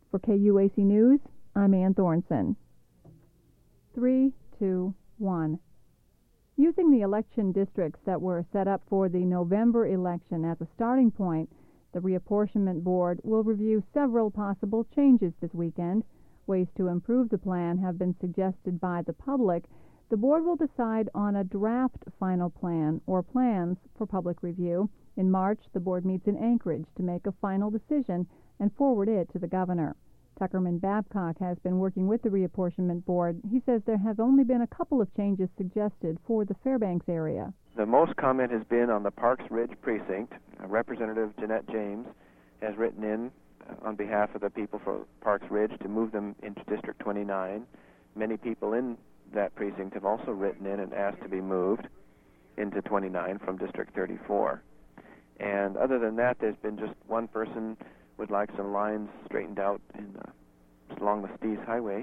For KUAC News, I'm Ann Thornson. 3, 2, 1. Using the election districts that were set up for the November election as a starting point, the Reapportionment Board will review several possible changes this weekend. Ways to improve the plan have been suggested by the public. The board will decide on a draft final plan or plans for public review. In March, the board meets in Anchorage to make a final decision and forward it to the governor. Tuckerman Babcock has been working with the Reapportionment Board. He says there have only been a couple of changes suggested for the Fairbanks area. The most comment has been on the Parks Ridge precinct. Representative Jeanette James has written in on behalf of the people for Parks Ridge to move them into District 29. Many people in that precinct have also written in and asked to be moved into 29 from District 34. And other than that, there's been just one person would like some lines straightened out along the Stees Highway.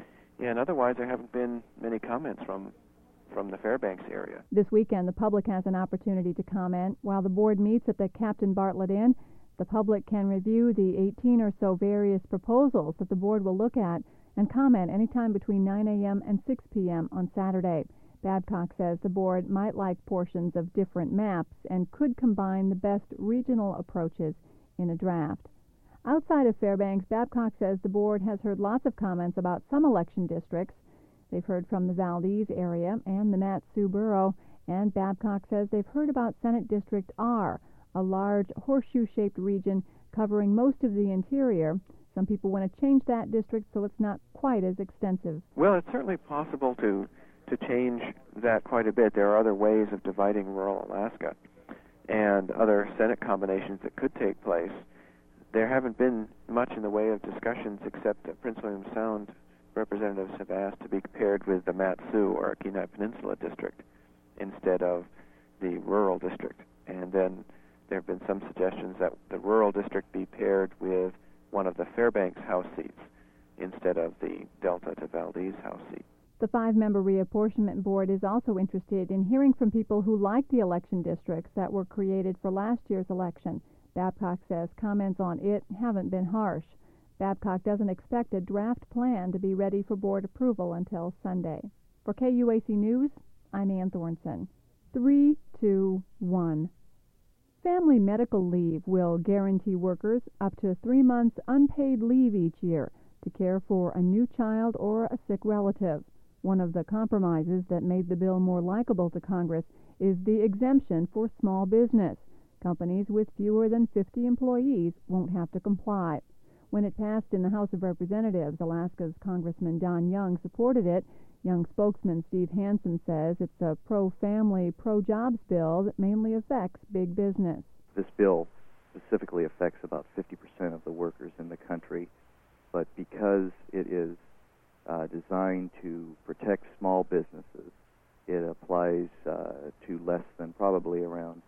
And otherwise, there haven't been many comments from the Fairbanks area. This weekend, the public has an opportunity to comment. While the board meets at the Captain Bartlett Inn, the public can review the 18 or so various proposals that the board will look at and comment anytime between 9 a.m. and 6 p.m. on Saturday. Babcock says the board might like portions of different maps and could combine the best regional approaches in a draft. Outside of Fairbanks, Babcock says the board has heard lots of comments about some election districts. They've heard from the Valdez area and the Mat-Su borough, and Babcock says they've heard about Senate District R, a large horseshoe-shaped region covering most of the interior. Some people want to change that district so it's not quite as extensive. Well, it's certainly possible to change that quite a bit. There are other ways of dividing rural Alaska and other Senate combinations that could take place. There haven't been much in the way of discussions except that Prince William Sound representatives have asked to be paired with the Mat-Su or Kenai Peninsula district instead of the rural district. And then there have been some suggestions that the rural district be paired with one of the Fairbanks House seats instead of the Delta to Valdez House seat. The 5-member Reapportionment Board is also interested in hearing from people who like the election districts that were created for last year's election. Babcock says comments on it haven't been harsh. Babcock doesn't expect a draft plan to be ready for board approval until Sunday. For KUAC News, I'm Ann Thornson. 3, 2, 1. Family medical leave will guarantee workers up to 3 months unpaid leave each year to care for a new child or a sick relative. One of the compromises that made the bill more likable to Congress is the exemption for small business. Companies with fewer than 50 employees won't have to comply. When it passed in the House of Representatives, Alaska's Congressman Don Young supported it. Young spokesman Steve Hansen says it's a pro-family, pro-jobs bill that mainly affects big business. This bill specifically affects about 50% of the workers in the country, but because it is designed to protect small businesses, it applies to less than probably around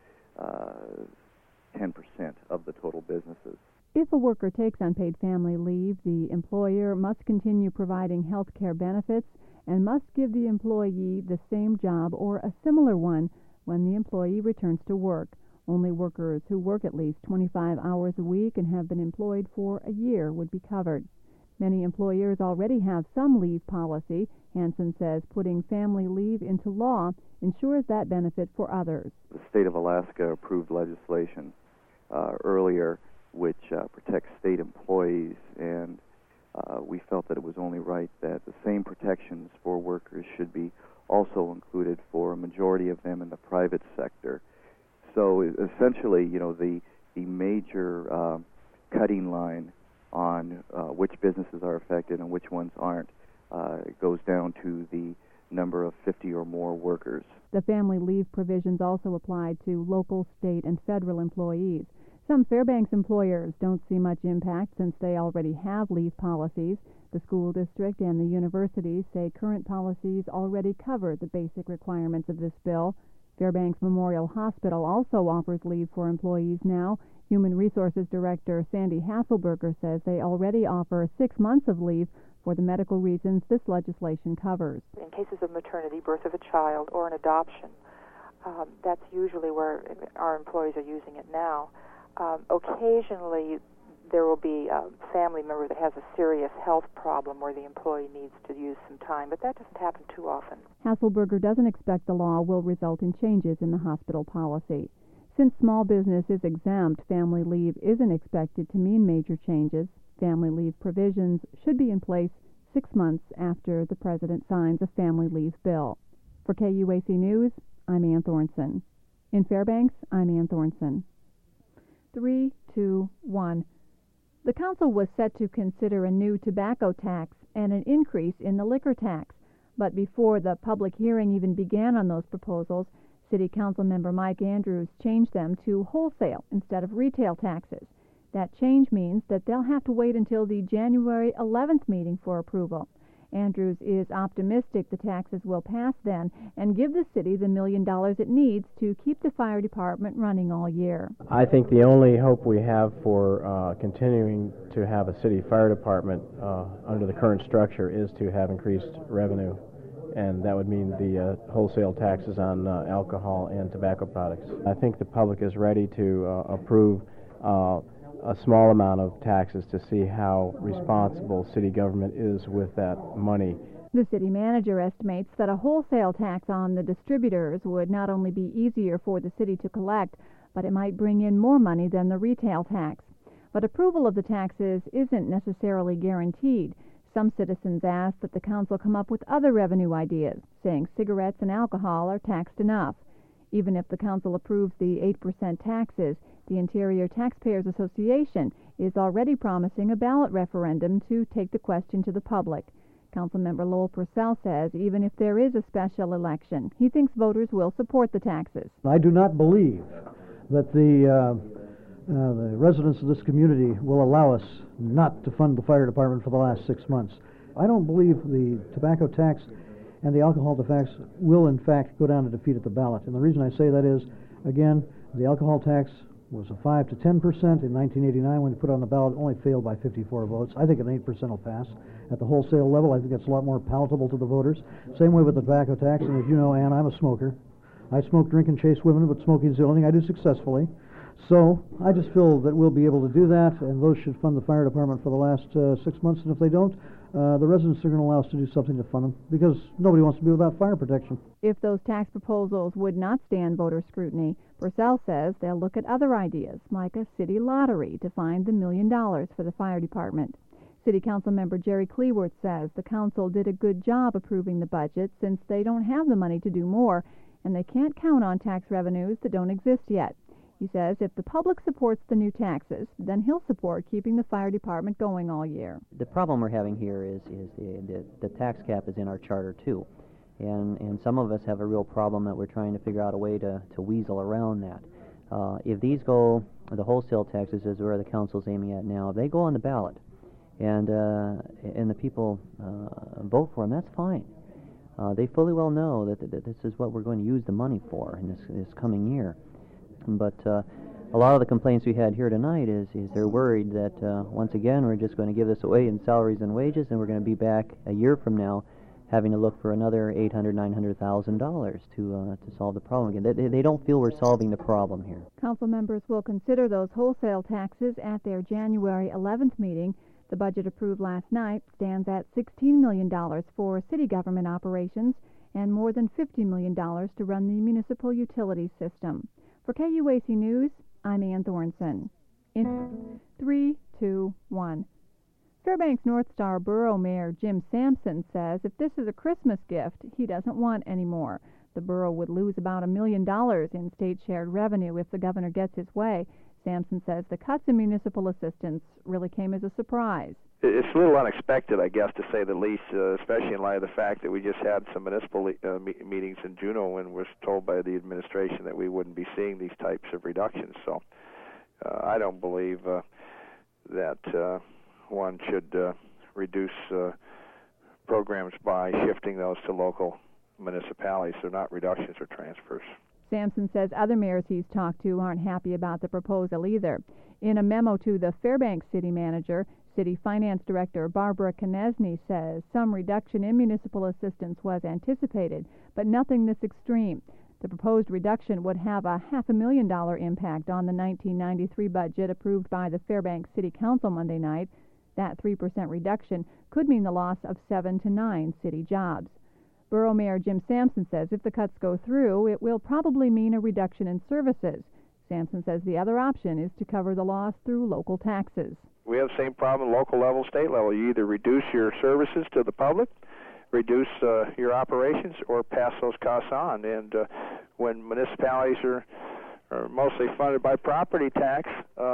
10% of the total businesses. If a worker takes unpaid family leave, the employer must continue providing health care benefits and must give the employee the same job or a similar one when the employee returns to work. Only workers who work at least 25 hours a week and have been employed for a year would be covered. Many employers already have some leave policy. Hansen says putting family leave into law ensures that benefit for others. The state of Alaska approved legislation earlier which protects state employees, and we felt that it was only right that the same protections for workers should be also included for a majority of them in the private sector. So essentially, the major cutting line on which businesses are affected and which ones aren't goes down to the number of 50 or more workers. The family leave provisions also apply to local, state, and federal employees. Some Fairbanks employers don't see much impact since they already have leave policies. The school district and the university say current policies already cover the basic requirements of this bill. Fairbanks Memorial Hospital also offers leave for employees now. Human Resources Director Sandy Hasselberger says they already offer 6 months of leave for the medical reasons this legislation covers. In cases of maternity, birth of a child, or an adoption, that's usually where our employees are using it now. Occasionally, there will be a family member that has a serious health problem where the employee needs to use some time, but that doesn't happen too often. Hasselberger doesn't expect the law will result in changes in the hospital policy. Since small business is exempt, family leave isn't expected to mean major changes. Family leave provisions should be in place 6 months after the President signs a family leave bill. For KUAC News, I'm Ann Thornton. In Fairbanks, I'm Ann Thornton. 3, 2, 1. The Council was set to consider a new tobacco tax and an increase in the liquor tax, but before the public hearing even began on those proposals, City Council member Mike Andrews changed them to wholesale instead of retail taxes. That change means that they'll have to wait until the January 11th meeting for approval. Andrews is optimistic the taxes will pass then and give the city the $1 million it needs to keep the fire department running all year. I think the only hope we have for continuing to have a city fire department under the current structure is to have increased revenue, and that would mean the wholesale taxes on alcohol and tobacco products. I think the public is ready to approve a small amount of taxes to see how responsible city government is with that money. The city manager estimates that a wholesale tax on the distributors would not only be easier for the city to collect, but it might bring in more money than the retail tax. But approval of the taxes isn't necessarily guaranteed. Some citizens ask that the council come up with other revenue ideas, saying cigarettes and alcohol are taxed enough. Even if the council approves the 8% taxes, the Interior Taxpayers Association is already promising a ballot referendum to take the question to the public. Councilmember Lowell Purcell says even if there is a special election, he thinks voters will support the taxes. I do not believe that the residents of this community will allow us not to fund the fire department for the last 6 months. I don't believe the tobacco tax and the alcohol tax will in fact go down to defeat at the ballot. And the reason I say that is, again, the alcohol tax was a 5 to 10%. In 1989, when they put it on the ballot, it only failed by 54 votes. I think an 8% will pass. At the wholesale level, I think that's a lot more palatable to the voters. Same way with the tobacco tax, and as you know, Ann, I'm a smoker. I smoke, drink, and chase women, but smoking is the only thing I do successfully. So I just feel that we'll be able to do that, and those should fund the fire department for the last 6 months, and if they don't, the residents are going to allow us to do something to fund them, because nobody wants to be without fire protection. If those tax proposals would not stand voter scrutiny, Purcell says they'll look at other ideas, like a city lottery, to find the $1 million for the fire department. City Council member Jerry Cleworth says the council did a good job approving the budget since they don't have the money to do more, and they can't count on tax revenues that don't exist yet. He says if the public supports the new taxes, then he'll support keeping the fire department going all year. The problem we're having here is the tax cap is in our charter too, and some of us have a real problem that we're trying to figure out a way to weasel around that. If these go, the wholesale taxes is where the council's aiming at now. If they go on the ballot, and the people vote for them, that's fine. They fully well know that this is what we're going to use the money for in this coming year. But a lot of the complaints we had here tonight is they're worried that once again we're just going to give this away in salaries and wages, and we're going to be back a year from now having to look for another $800,000-900,000 to solve the problem again. They don't feel we're solving the problem here. Council members will consider those wholesale taxes at their January 11th meeting. The budget approved last night stands at $16 million for city government operations and more than $50 million to run the municipal utility system. For KUAC News, I'm Ann Thornton. In 3, 2, 1. Fairbanks North Star Borough Mayor Jim Sampson says if this is a Christmas gift, he doesn't want any more. The borough would lose about $1 million in state-shared revenue if the governor gets his way. Sampson says the cuts in municipal assistance really came as a surprise. It's a little unexpected, I guess, to say the least, especially in light of the fact that we just had some municipal meetings in Juneau and was told by the administration that we wouldn't be seeing these types of reductions. So I don't believe that one should reduce programs by shifting those to local municipalities. They're not reductions or transfers. Sampson says other mayors he's talked to aren't happy about the proposal either. In a memo to the Fairbanks city manager, City Finance Director Barbara Konieczny says some reduction in municipal assistance was anticipated, but nothing this extreme. The proposed reduction would have a $500,000 impact on the 1993 budget approved by the Fairbanks City Council Monday night. That 3% reduction could mean the loss of 7 to 9 city jobs. Borough Mayor Jim Sampson says if the cuts go through, it will probably mean a reduction in services. Sampson says the other option is to cover the loss through local taxes. We have the same problem local level, state level. You either reduce your services to the public, reduce your operations, or pass those costs on. And when municipalities are mostly funded by property tax,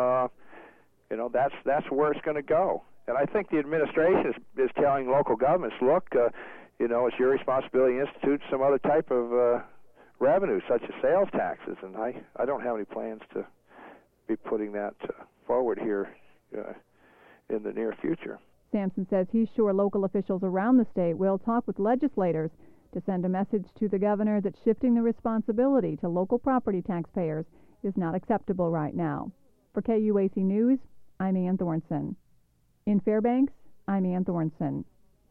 that's where it's going to go. And I think the administration is telling local governments, look, it's your responsibility to institute some other type of revenue, such as sales taxes. And I don't have any plans to be putting that forward here in the near future. Sampson says he's sure local officials around the state will talk with legislators to send a message to the governor that shifting the responsibility to local property taxpayers is not acceptable right now. For KUAC News, I'm Ann Thornton. In Fairbanks, I'm Ann Thornton.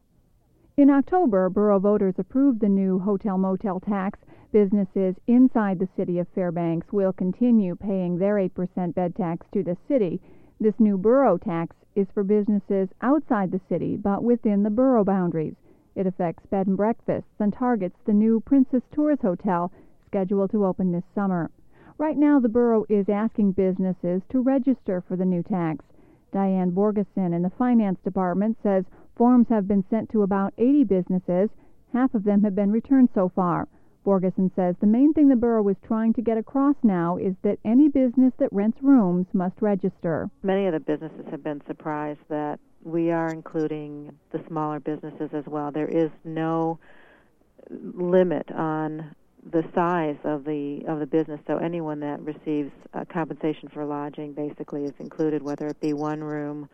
In October, borough voters approved the new hotel-motel tax. Businesses inside the city of Fairbanks will continue paying their 8% bed tax to the city. This new borough tax is for businesses outside the city, but within the borough boundaries. It affects bed and breakfasts and targets the new Princess Tours Hotel, scheduled to open this summer. Right now, the borough is asking businesses to register for the new tax. Diane Borgeson in the Finance Department says forms have been sent to about 80 businesses. Half of them have been returned so far. Borgeson says the main thing the borough is trying to get across now is that any business that rents rooms must register. Many of the businesses have been surprised that we are including the smaller businesses as well. There is no limit on the size of the business, so anyone that receives compensation for lodging basically is included, whether it be one room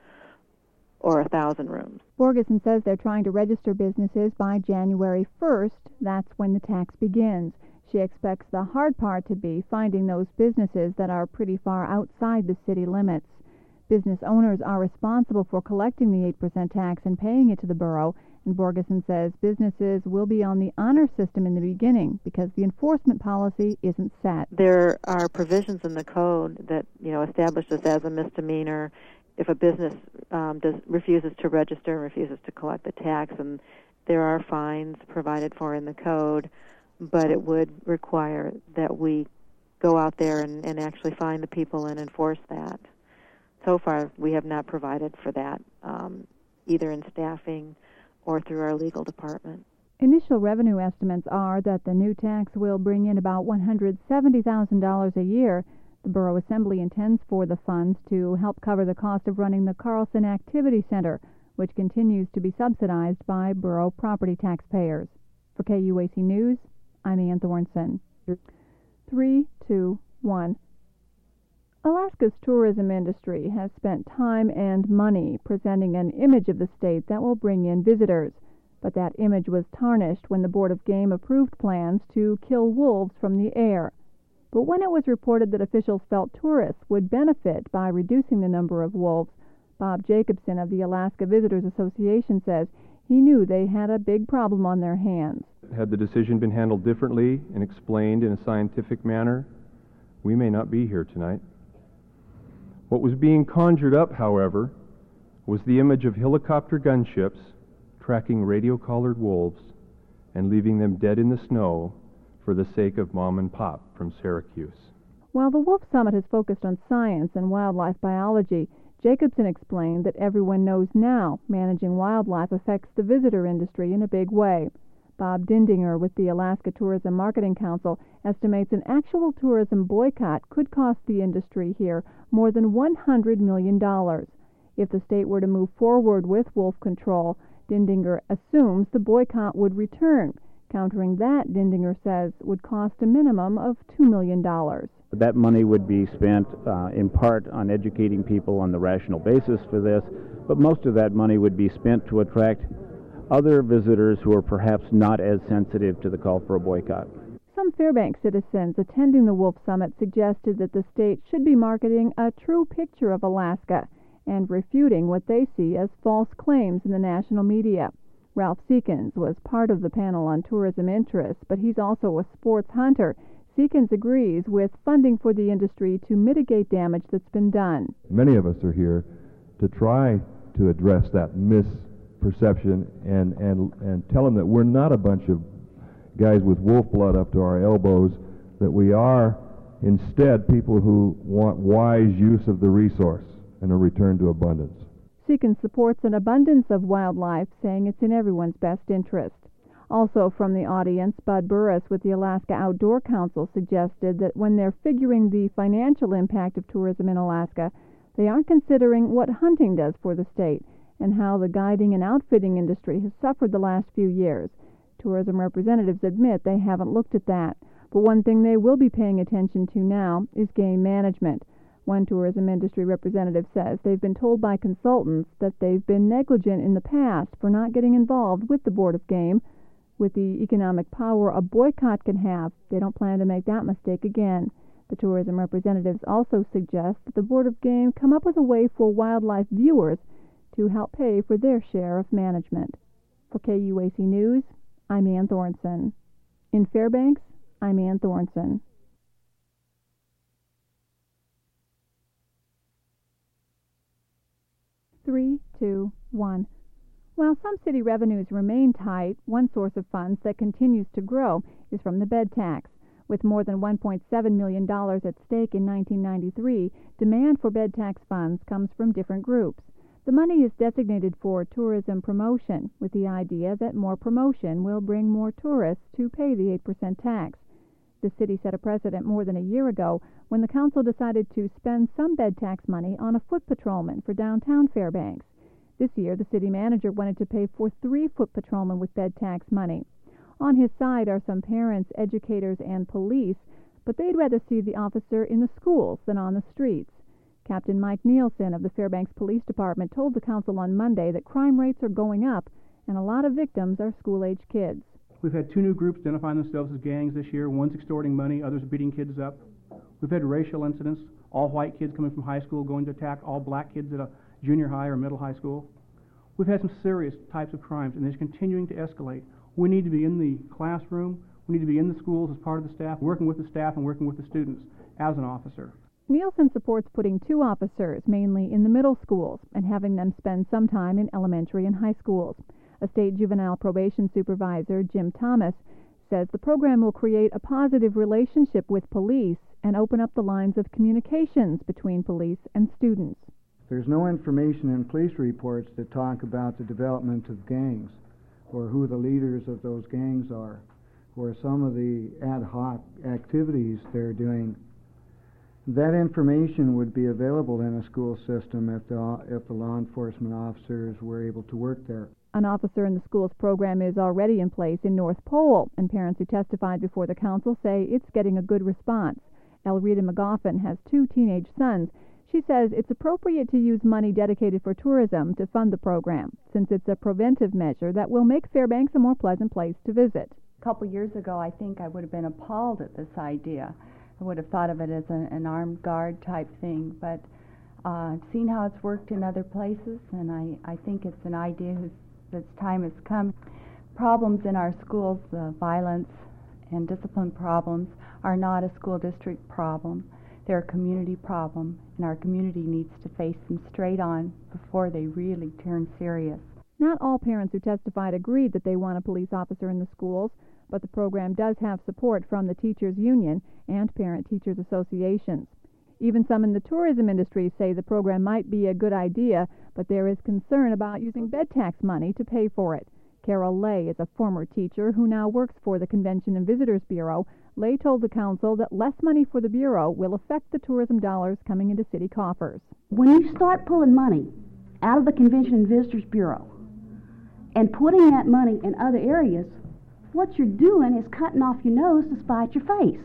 or 1,000 rooms. Borgeson says they're trying to register businesses by January 1st. That's when the tax begins. She expects the hard part to be finding those businesses that are pretty far outside the city limits. Business owners are responsible for collecting the 8% tax and paying it to the borough, and Borgeson says businesses will be on the honor system in the beginning because the enforcement policy isn't set. There are provisions in the code that establish this as a misdemeanor if a business refuses to register and refuses to collect the tax, and there are fines provided for in the code, but it would require that we go out there and actually find the people and enforce that. So far, we have not provided for that, either in staffing or through our legal department. Initial revenue estimates are that the new tax will bring in about $170,000 a year. The Borough Assembly intends for the funds to help cover the cost of running the Carlson Activity Center, which continues to be subsidized by borough property taxpayers. For KUAC News, I'm Ann Thornton. 3, 2, 1. Alaska's tourism industry has spent time and money presenting an image of the state that will bring in visitors. But that image was tarnished when the Board of Game approved plans to kill wolves from the air. But when it was reported that officials felt tourists would benefit by reducing the number of wolves, Bob Jacobson of the Alaska Visitors Association says he knew they had a big problem on their hands. Had the decision been handled differently and explained in a scientific manner, we may not be here tonight. What was being conjured up, however, was the image of helicopter gunships tracking radio-collared wolves and leaving them dead in the snow for the sake of Mom and Pop from Syracuse. While the Wolf Summit has focused on science and wildlife biology, Jacobson explained that everyone knows now managing wildlife affects the visitor industry in a big way. Bob Dindinger with the Alaska Tourism Marketing Council estimates an actual tourism boycott could cost the industry here more than $100 million. If the state were to move forward with wolf control, Dindinger assumes the boycott would return. Countering that, Dindinger says, would cost a minimum of $2 million. That money would be spent in part on educating people on the rational basis for this, but most of that money would be spent to attract other visitors who are perhaps not as sensitive to the call for a boycott. Some Fairbanks citizens attending the Wolf Summit suggested that the state should be marketing a true picture of Alaska and refuting what they see as false claims in the national media. Ralph Seekins was part of the panel on tourism interests, but he's also a sports hunter. Seekins agrees with funding for the industry to mitigate damage that's been done. Many of us are here to try to address that misperception and tell them that we're not a bunch of guys with wolf blood up to our elbows, that we are instead people who want wise use of the resource and a return to abundance. Seekins supports an abundance of wildlife, saying it's in everyone's best interest. Also from the audience, Bud Burris with the Alaska Outdoor Council suggested that when they're figuring the financial impact of tourism in Alaska, they aren't considering what hunting does for the state and how the guiding and outfitting industry has suffered the last few years. Tourism representatives admit they haven't looked at that, but one thing they will be paying attention to now is game management. One tourism industry representative says they've been told by consultants that they've been negligent in the past for not getting involved with the Board of Game. With the economic power a boycott can have, they don't plan to make that mistake again. The tourism representatives also suggest that the Board of Game come up with a way for wildlife viewers to help pay for their share of management. For KUAC News, I'm Ann Thornton. In Fairbanks, I'm Ann Thornton. Three, two, one. While some city revenues remain tight, one source of funds that continues to grow is from the bed tax. With more than $1.7 million at stake in 1993, demand for bed tax funds comes from different groups. The money is designated for tourism promotion, with the idea that more promotion will bring more tourists to pay the 8% tax. The city set a precedent more than a year ago when the council decided to spend some bed tax money on a foot patrolman for downtown Fairbanks. This year, the city manager wanted to pay for 3 foot patrolmen with bed tax money. On his side are some parents, educators, and police, but they'd rather see the officer in the schools than on the streets. Captain Mike Nielsen of the Fairbanks Police Department told the council on Monday that crime rates are going up and a lot of victims are school-age kids. We've had 2 new groups identifying themselves as gangs this year. One's extorting money, others beating kids up. We've had racial incidents, all white kids coming from high school going to attack all black kids at a junior high or middle high school. We've had some serious types of crimes, and it's continuing to escalate. We need to be in the classroom, we need to be in the schools as part of the staff, working with the staff and working with the students as an officer. Nielsen supports putting 2 officers, mainly in the middle schools, and having them spend some time in elementary and high schools. A state juvenile probation supervisor, Jim Thomas, says the program will create a positive relationship with police and open up the lines of communications between police and students. There's no information in police reports that talk about the development of gangs or who the leaders of those gangs are or some of the ad hoc activities they're doing. That information would be available in a school system if the law enforcement officers were able to work there. An officer in the schools program is already in place in North Pole, and parents who testified before the council say it's getting a good response. Elrita McGoffin has 2 teenage sons. She says it's appropriate to use money dedicated for tourism to fund the program, since it's a preventive measure that will make Fairbanks a more pleasant place to visit. A couple years ago, I think I would have been appalled at this idea. I would have thought of it as an armed guard type thing, but I've seen how it's worked in other places, and I think it's an idea that's time has come. Problems in our schools, violence and discipline problems, are not a school district problem. They're a community problem, and our community needs to face them straight on before they really turn serious. Not all parents who testified agreed that they want a police officer in the schools, but the program does have support from the teachers' union and parent-teachers associations. Even some in the tourism industry say the program might be a good idea, but there is concern about using bed tax money to pay for it. Carol Lay is a former teacher who now works for the Convention and Visitors Bureau. Lay told the council that less money for the Bureau will affect the tourism dollars coming into city coffers. When you start pulling money out of the Convention and Visitors Bureau and putting that money in other areas, what you're doing is cutting off your nose to spite your face.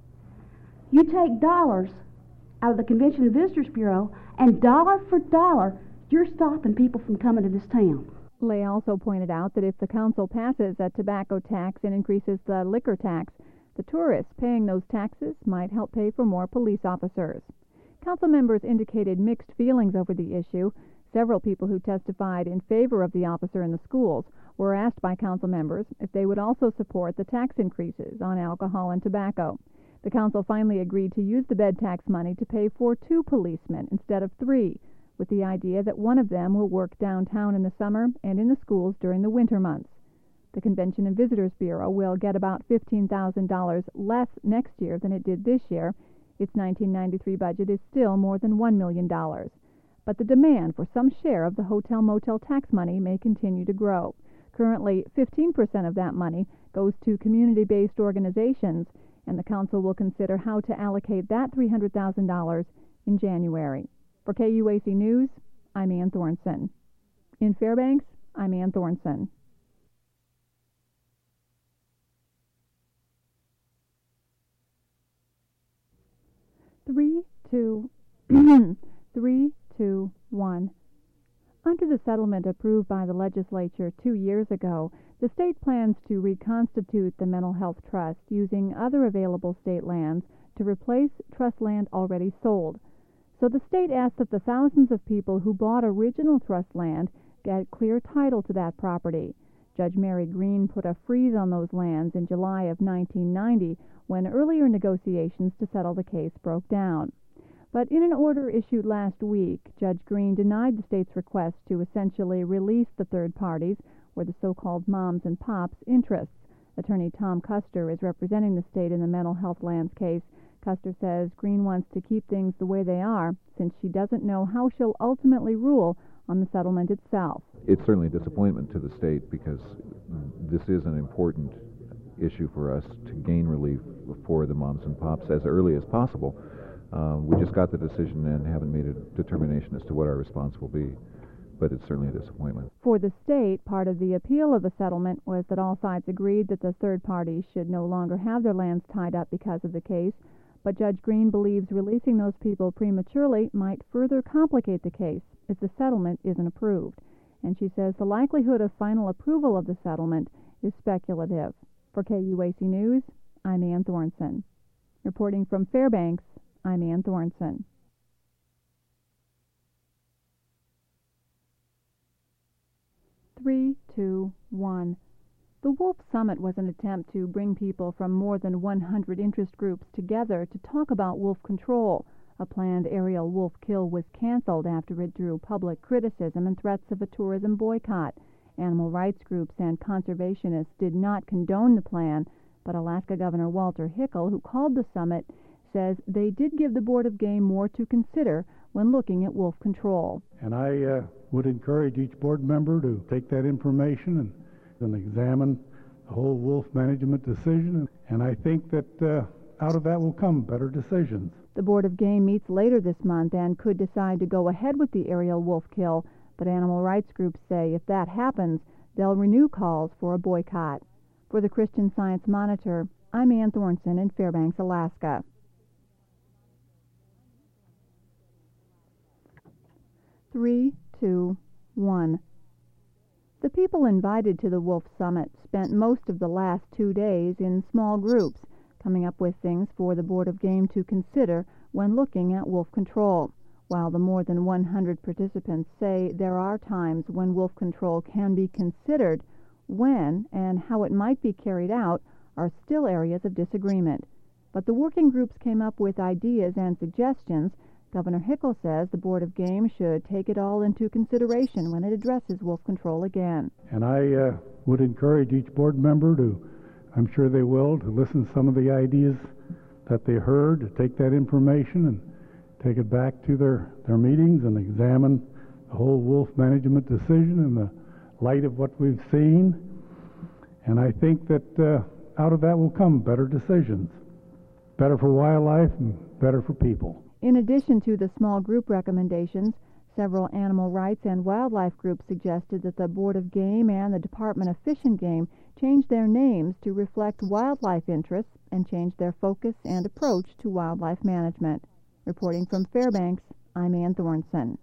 You take dollars out of the Convention and Visitors Bureau, and dollar for dollar, you're stopping people from coming to this town. Lay also pointed out that if the council passes a tobacco tax and increases the liquor tax, the tourists paying those taxes might help pay for more police officers. Council members indicated mixed feelings over the issue. Several people who testified in favor of the officer in the schools were asked by council members if they would also support the tax increases on alcohol and tobacco. The council finally agreed to use the bed tax money to pay for 2 policemen instead of 3, with the idea that one of them will work downtown in the summer and in the schools during the winter months. The Convention and Visitors Bureau will get about $15,000 less next year than it did this year. Its 1993 budget is still more than $1 million. But the demand for some share of the hotel-motel tax money may continue to grow. Currently, 15% of that money goes to community-based organizations, and the council will consider how to allocate that $300,000 in January. For KUAC News, I'm Ann Thornson. In Fairbanks, I'm Ann Thornson. Three, two, 3, 2, 1. Under the settlement approved by the legislature 2 years ago, the state plans to reconstitute the Mental Health Trust using other available state lands to replace trust land already sold. So the state asked that the thousands of people who bought original trust land get clear title to that property. Judge Mary Green put a freeze on those lands in July of 1990 when earlier negotiations to settle the case broke down. But in an order issued last week, Judge Green denied the state's request to essentially release the third parties, or the so-called moms and pops, interests. Attorney Tom Custer is representing the state in the mental health lands case. Custer says Green wants to keep things the way they are, since she doesn't know how she'll ultimately rule on the settlement itself. It's certainly a disappointment to the state because this is an important issue for us to gain relief for the moms and pops as early as possible. We just got the decision and haven't made a determination as to what our response will be, but it's certainly a disappointment. For the state, part of the appeal of the settlement was that all sides agreed that the third parties should no longer have their lands tied up because of the case, but Judge Green believes releasing those people prematurely might further complicate the case if the settlement isn't approved. And she says the likelihood of final approval of the settlement is speculative. For KUAC News, I'm Ann Thornson. Reporting from Fairbanks, I'm Ann Thornson. Three, two, 1. The Wolf Summit was an attempt to bring people from more than 100 interest groups together to talk about wolf control. A planned aerial wolf kill was canceled after it drew public criticism and threats of a tourism boycott. Animal rights groups and conservationists did not condone the plan, but Alaska Governor Walter Hickel, who called the summit, says they did give the Board of Game more to consider when looking at wolf control. And I would encourage each board member to take that information and examine the whole wolf management decision. And I think that out of that will come better decisions. The Board of Game meets later this month and could decide to go ahead with the aerial wolf kill, but animal rights groups say if that happens, they'll renew calls for a boycott. For the Christian Science Monitor, I'm Ann Thornson in Fairbanks, Alaska. 3, 2, 1. The people invited to the Wolf Summit spent most of the last 2 days in small groups, coming up with things for the Board of Game to consider when looking at wolf control. While the more than 100 participants say there are times when wolf control can be considered, when and how it might be carried out are still areas of disagreement. But the working groups came up with ideas and suggestions. Governor Hickel says the Board of Game should take it all into consideration when it addresses wolf control again. And I would encourage each board member to, I'm sure they will, to listen to some of the ideas that they heard, to take that information and take it back to their meetings and examine the whole wolf management decision in the light of what we've seen. And I think that out of that will come better decisions, better for wildlife and better for people. In addition to the small group recommendations, several animal rights and wildlife groups suggested that the Board of Game and the Department of Fish and Game change their names to reflect wildlife interests and change their focus and approach to wildlife management. Reporting from Fairbanks, I'm Ann Thornson.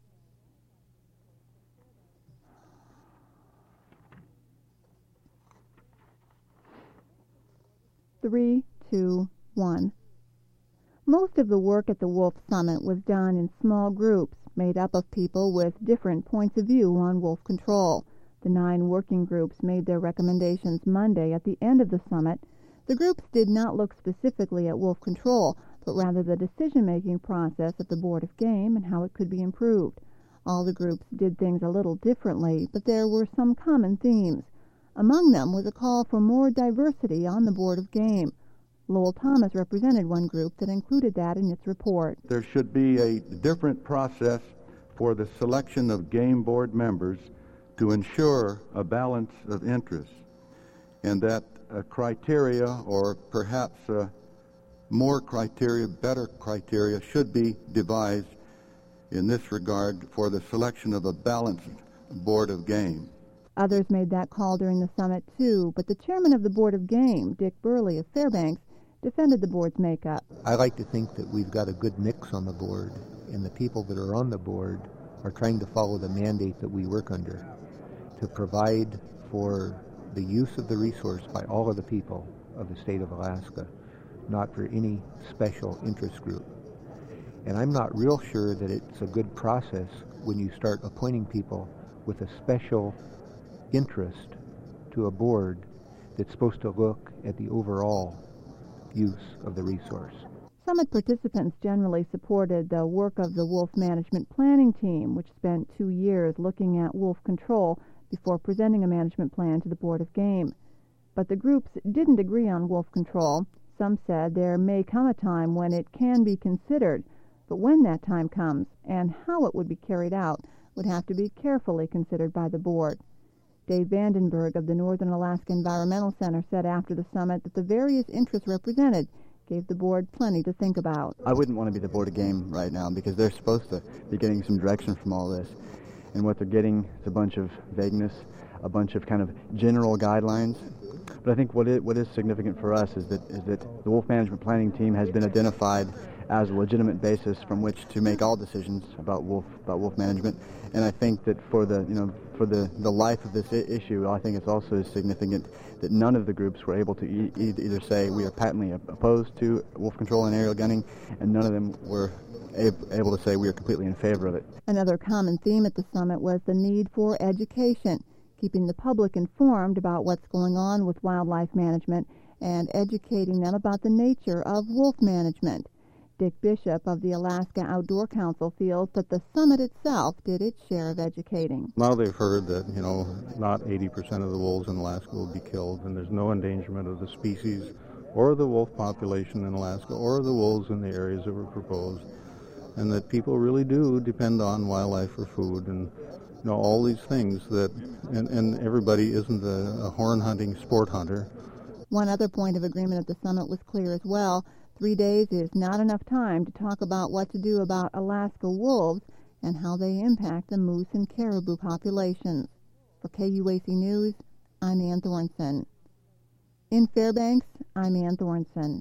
Three, 2, 1. Most of the work at the Wolf Summit was done in small groups made up of people with different points of view on wolf control. The 9 working groups made their recommendations Monday at the end of the summit. The groups did not look specifically at wolf control, but rather the decision-making process at the Board of Game and how it could be improved. All the groups did things a little differently, but there were some common themes. Among them was a call for more diversity on the Board of Game. Lowell Thomas represented one group that included that in its report. There should be a different process for the selection of game board members to ensure a balance of interests, and that criteria, or perhaps more criteria, better criteria, should be devised in this regard for the selection of a balanced Board of Game. Others made that call during the summit, too, but the chairman of the Board of Game, Dick Burley of Fairbanks, defended the board's makeup. I like to think that we've got a good mix on the board, and the people that are on the board are trying to follow the mandate that we work under, to provide for the use of the resource by all of the people of the state of Alaska, not for any special interest group. And I'm not real sure that it's a good process when you start appointing people with a special interest to a board that's supposed to look at the overall use of the resource. Summit participants generally supported the work of the Wolf Management Planning Team, which spent 2 years looking at wolf control before presenting a management plan to the Board of Game. But the groups didn't agree on wolf control. Some said there may come a time when it can be considered, but when that time comes and how it would be carried out would have to be carefully considered by the board. Dave Vandenberg of the Northern Alaska Environmental Center said after the summit that the various interests represented gave the board plenty to think about. I wouldn't want to be the Board of Game right now because they're supposed to be getting some direction from all this. And what they're getting is a bunch of vagueness, a bunch of kind of general guidelines. But I think what is significant for us is that the Wolf Management Planning Team has been identified as a legitimate basis from which to make all decisions about wolf management. And I think that for the life of this issue, I think it's also significant that none of the groups were able to either say we are patently opposed to wolf control and aerial gunning, and none of them were able to say we are completely in favor of it. Another common theme at the summit was the need for education, keeping the public informed about what's going on with wildlife management and educating them about the nature of wolf management. Dick Bishop of the Alaska Outdoor Council feels that the summit itself did its share of educating. Now they've heard that, not 80% of the wolves in Alaska will be killed, and there's no endangerment of the species or the wolf population in Alaska or the wolves in the areas that were proposed, and that people really do depend on wildlife for food, and all these things that, and everybody isn't a horn hunting sport hunter. One other point of agreement at the summit was clear as well. 3 days is not enough time to talk about what to do about Alaska wolves and how they impact the moose and caribou populations. For KUAC News, I'm Ann Thornton. In Fairbanks, I'm Ann Thornton.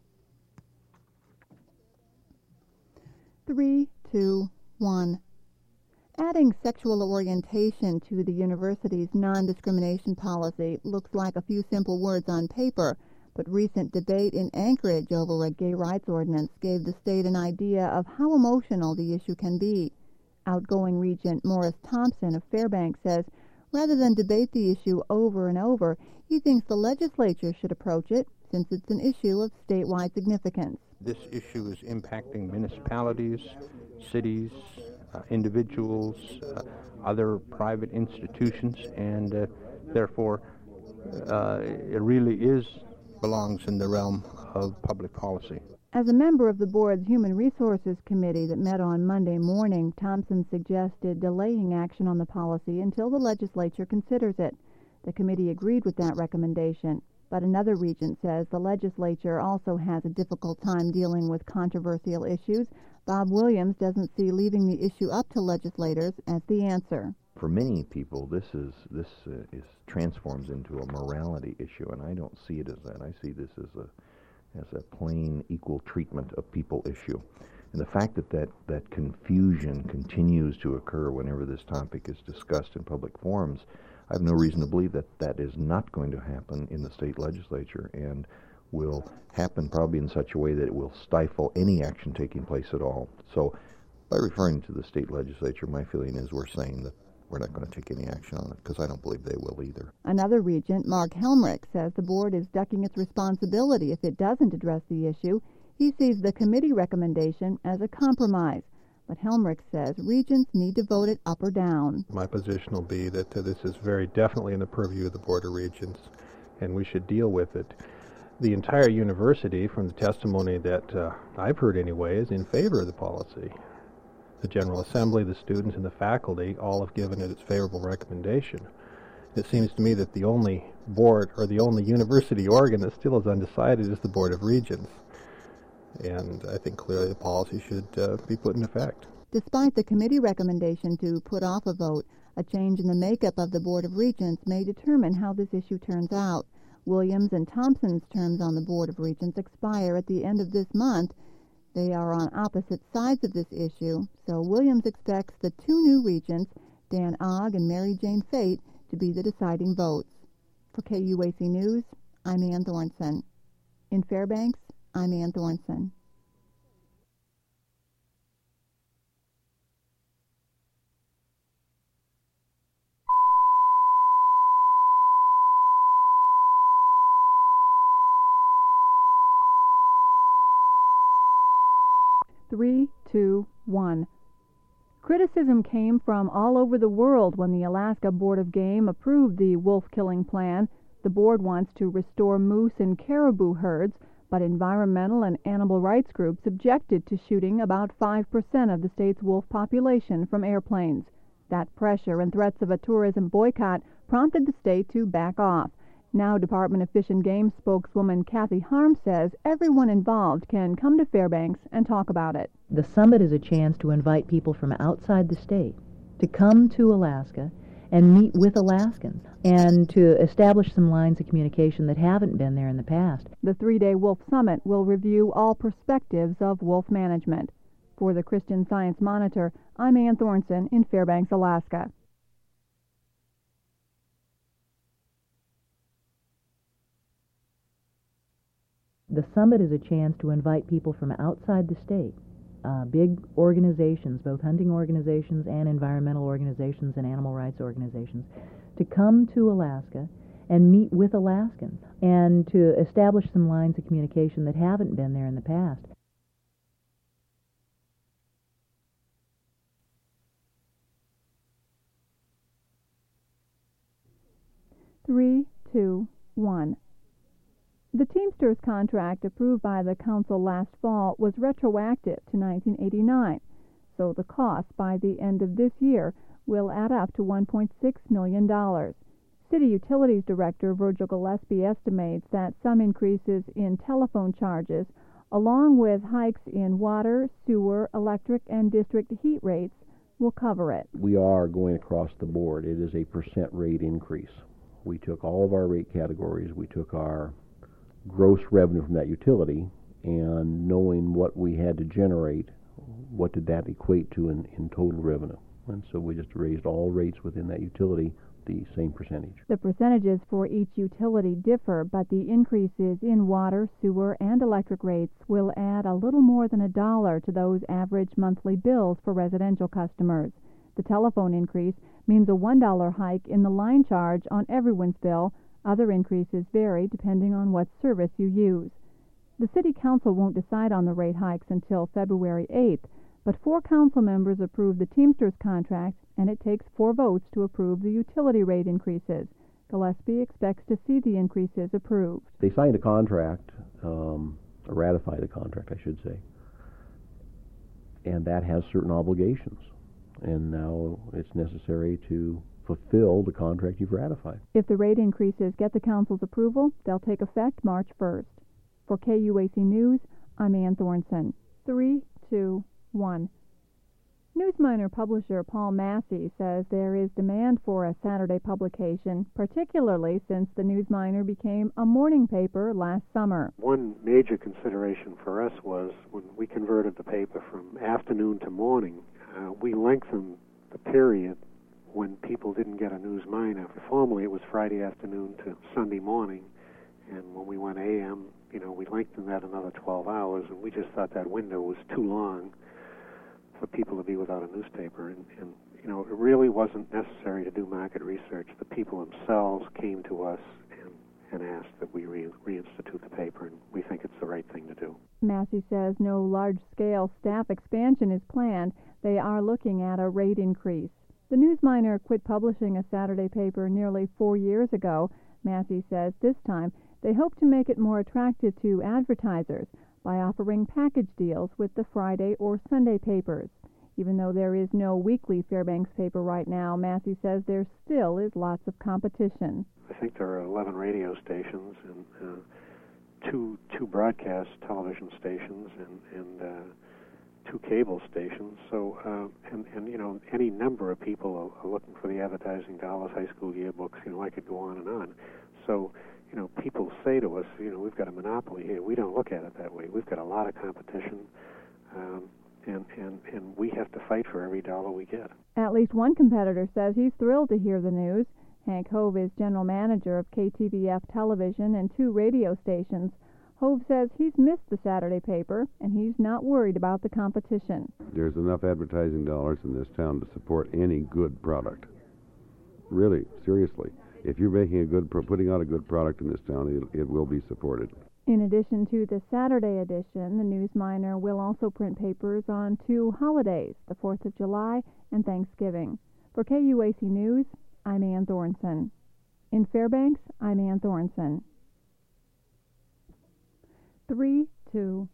3, 2, 1. Adding sexual orientation to the university's non-discrimination policy looks like a few simple words on paper, but recent debate in Anchorage over a gay rights ordinance gave the state an idea of how emotional the issue can be. Outgoing Regent Morris Thompson of Fairbanks says rather than debate the issue over and over, he thinks the legislature should approach it since it's an issue of statewide significance. This issue is impacting municipalities, cities, individuals, other private institutions, and therefore it really belongs in the realm of public policy. As a member of the board's Human Resources Committee that met on Monday morning, Thompson suggested delaying action on the policy until the legislature considers it. The committee agreed with that recommendation, but another regent says the legislature also has a difficult time dealing with controversial issues. Bob Williams doesn't see leaving the issue up to legislators as the answer. For many people, this transforms into a morality issue, and I don't see it as that. I see this as a plain equal treatment of people issue. And the fact that confusion continues to occur whenever this topic is discussed in public forums, I have no reason to believe that is not going to happen in the state legislature, and will happen probably in such a way that it will stifle any action taking place at all. So by referring to the state legislature, my feeling is we're saying that we're not going to take any action on it, because I don't believe they will either. Another regent, Mark Helmrich, says the board is ducking its responsibility if it doesn't address the issue. He sees the committee recommendation as a compromise. But Helmrich says regents need to vote it up or down. My position will be that this is very definitely in the purview of the Board of Regents, and we should deal with it. The entire university, from the testimony that I've heard anyway, is in favor of the policy. The General Assembly, the students, and the faculty all have given it its favorable recommendation. It seems to me that the only board or the only university organ that still is undecided is the Board of Regents. And I think clearly the policy should be put in effect. Despite the committee recommendation to put off a vote, a change in the makeup of the Board of Regents may determine how this issue turns out. Williams and Thompson's terms on the Board of Regents expire at the end of this month. They are on opposite sides of this issue, so Williams expects the two new regents, Dan Ogg and Mary Jane Fate, to be the deciding votes. For KUAC News, I'm Ann Thornton. In Fairbanks, I'm Ann Thornton. Three, two, one. Criticism came from all over the world when the Alaska Board of Game approved the wolf-killing plan. The board wants to restore moose and caribou herds, but environmental and animal rights groups objected to shooting about 5% of the state's wolf population from airplanes. That pressure and threats of a tourism boycott prompted the state to back off. Now Department of Fish and Game spokeswoman Kathy Harm says everyone involved can come to Fairbanks and talk about it. The summit is a chance to invite people from outside the state to come to Alaska and meet with Alaskans and to establish some lines of communication that haven't been there in the past. The three-day Wolf Summit will review all perspectives of wolf management. For the Christian Science Monitor, I'm Ann Thornton in Fairbanks, Alaska. The summit is a chance to invite people from outside the state, big organizations, both hunting organizations and environmental organizations and animal rights organizations, to come to Alaska and meet with Alaskans and to establish some lines of communication that haven't been there in the past. Three, two, one. The Teamsters contract approved by the Council last fall was retroactive to 1989, so the cost by the end of this year will add up to $1.6 million. City Utilities Director Virgil Gillespie estimates that some increases in telephone charges, along with hikes in water, sewer, electric, and district heat rates, will cover it. We are going across the board. It is a % rate increase. We took all of our rate categories. We took our gross revenue from that utility, and knowing what we had to generate, what did that equate to in total revenue? And so we just raised all rates within that utility the same percentage. The percentages for each utility differ, but the increases in water, sewer, and electric rates will add a little more than $1 to those average monthly bills for residential customers. The telephone increase means a $1 hike in the line charge on everyone's bill. Other increases vary depending on what service you use. The City Council won't decide on the rate hikes until February 8th, but 4 council members approved the Teamsters contract, and it takes 4 votes to approve the utility rate increases. Gillespie expects to see the increases approved. They signed a contract, or ratified a contract, I should say, and that has certain obligations, and now it's necessary to fulfill the contract you've ratified. If the rate increases get the Council's approval, they'll take effect March 1st. For KUAC News, I'm Ann Thornton. 3, 2, 1. Newsminer publisher Paul Massey says there is demand for a Saturday publication, particularly since the Newsminer became a morning paper last summer. One major consideration for us was when we converted the paper from afternoon to morning, we lengthened the period when people didn't get a Newsminer. Formerly it was Friday afternoon to Sunday morning, and when we went AM, we lengthened that another 12 hours, and we just thought that window was too long for people to be without a newspaper, and you know, it really wasn't necessary to do market research. The people themselves came to us and asked that we reinstitute the paper, and we think it's the right thing to do. Massey says no large-scale staff expansion is planned. They are looking at a rate increase. The News-Miner quit publishing a Saturday paper nearly 4 years ago. Massey says this time they hope to make it more attractive to advertisers by offering package deals with the Friday or Sunday papers. Even though there is no weekly Fairbanks paper right now, Massey says there still is lots of competition. I think there are 11 radio stations and two broadcast television stations and 2 cable stations. So and you know, any number of people are looking for the advertising dollars. High school yearbooks, you know, I could go on and on. So you know, people say to us, you know, we've got a monopoly here. We don't look at it that way. We've got a lot of competition. And we have to fight for every dollar we get. At least one competitor says he's thrilled to hear the news. Hank Hove is general manager of KTVF television and 2 radio stations. Hove says he's missed the Saturday paper, and he's not worried about the competition. There's enough advertising dollars in this town to support any good product. Really, seriously. If you're putting out a good product in this town, it will be supported. In addition to the Saturday edition, the News-Miner will also print papers on 2 holidays, the 4th of July and Thanksgiving. For KUAC News, I'm Ann Thornton. In Fairbanks, I'm Ann Thornton. 3, 2,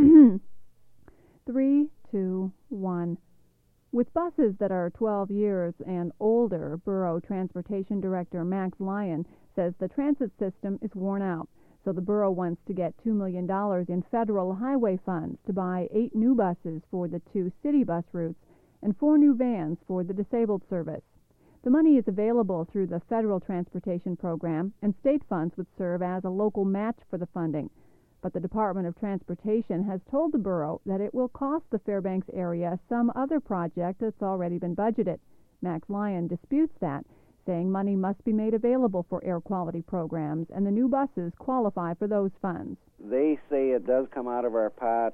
3, 2, 1. With buses that are 12 years and older, Borough Transportation Director Max Lyon says the transit system is worn out. So the borough wants to get $2 million in federal highway funds to buy 8 new buses for the 2 city bus routes and 4 new vans for the disabled service. The money is available through the federal transportation program, and state funds would serve as a local match for the funding. But the Department of Transportation has told the borough that it will cost the Fairbanks area some other project that's already been budgeted. Max Lyon disputes that, saying money must be made available for air quality programs, and the new buses qualify for those funds. They say it does come out of our pot.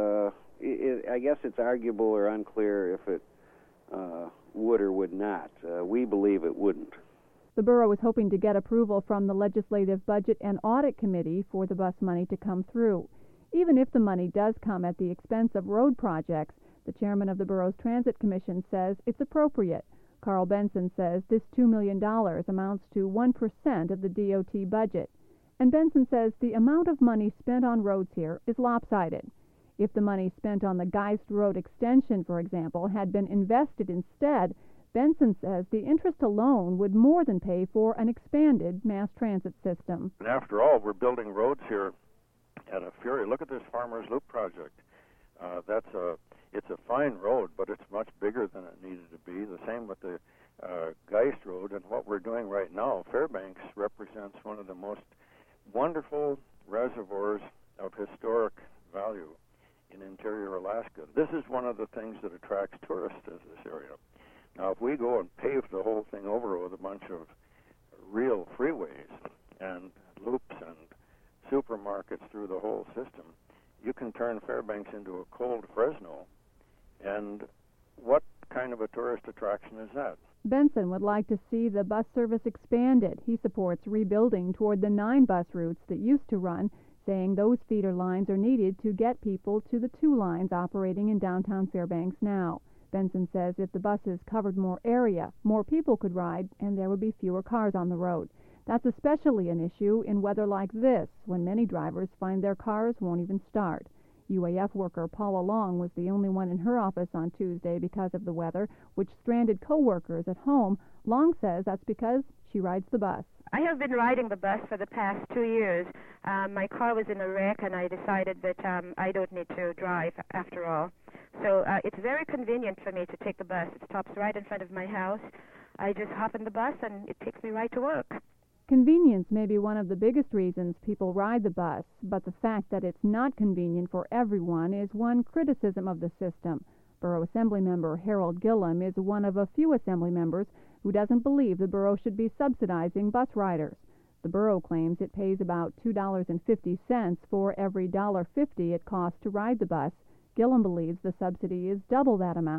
I guess it's arguable or unclear if it would or would not. We believe it wouldn't. The borough is hoping to get approval from the Legislative Budget and Audit Committee for the bus money to come through. Even if the money does come at the expense of road projects, the chairman of the borough's Transit Commission says it's appropriate. Carl Benson says this $2 million amounts to 1% of the DOT budget. And Benson says the amount of money spent on roads here is lopsided. If the money spent on the Geist Road extension, for example, had been invested instead, Benson says the interest alone would more than pay for an expanded mass transit system. And after all, we're building roads here at a fury. Look at this Farmers Loop project. It's a fine road, but it's much bigger than it needed to be. The same with the Geist Road, and what we're doing right now, Fairbanks represents one of the most wonderful reservoirs of historic value in interior Alaska. This is one of the things that attracts tourists to this area. Now, if we go and pave the whole thing over with a bunch of real freeways and loops and supermarkets through the whole system, you can turn Fairbanks into a cold Fresno. And what kind of a tourist attraction is that? Benson would like to see the bus service expanded. He supports rebuilding toward the 9 bus routes that used to run, saying those feeder lines are needed to get people to the 2 lines operating in downtown Fairbanks now. Benson says if the buses covered more area, more people could ride, and there would be fewer cars on the road. That's especially an issue in weather like this, when many drivers find their cars won't even start. UAF worker Paula Long was the only one in her office on Tuesday because of the weather, which stranded co-workers at home. Long says that's because she rides the bus. I have been riding the bus for the past 2 years. My car was in a wreck, and I decided that I don't need to drive after all. So it's very convenient for me to take the bus. It stops right in front of my house. I just hop in the bus, and it takes me right to work. Convenience may be one of the biggest reasons people ride the bus, but the fact that it's not convenient for everyone is one criticism of the system. Borough Assembly member Harold Gillum is one of a few Assembly members who doesn't believe the borough should be subsidizing bus riders. The borough claims it pays about $2.50 for every $1.50 it costs to ride the bus. Gillum believes the subsidy is double that amount.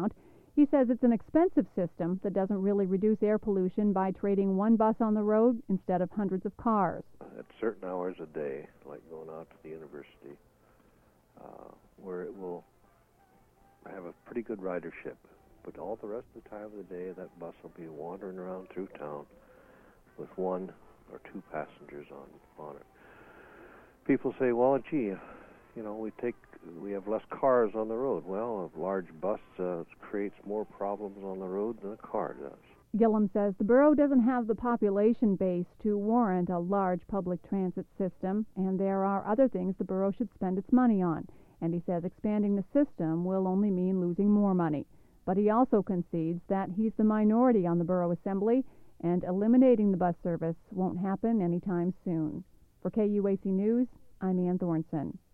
He says it's an expensive system that doesn't really reduce air pollution by trading one bus on the road instead of hundreds of cars. At certain hours a day, like going out to the university, where it will have a pretty good ridership. But all the rest of the time of the day, that bus will be wandering around through town with one or two passengers on it. People say, well, gee, you know, we have less cars on the road. Well, a large bus creates more problems on the road than a car does. Gillum says the borough doesn't have the population base to warrant a large public transit system, and there are other things the borough should spend its money on. And he says expanding the system will only mean losing more money. But he also concedes that he's the minority on the borough assembly, and eliminating the bus service won't happen anytime soon. For KUAC News, I'm Ann Thornson.